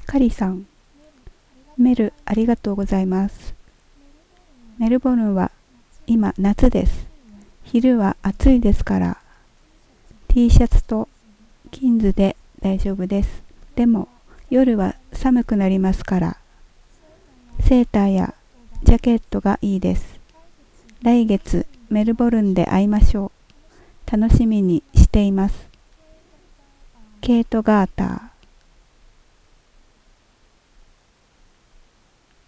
カリさん、メルありがとうございます。メルボルンは今夏です。昼は暑いですから T シャツとキンズで大丈夫です。でも夜は寒くなりますからセーターやジャケットがいいです。来月メルボルンで会いましょう。楽しみにしています。ケイト・ガーター。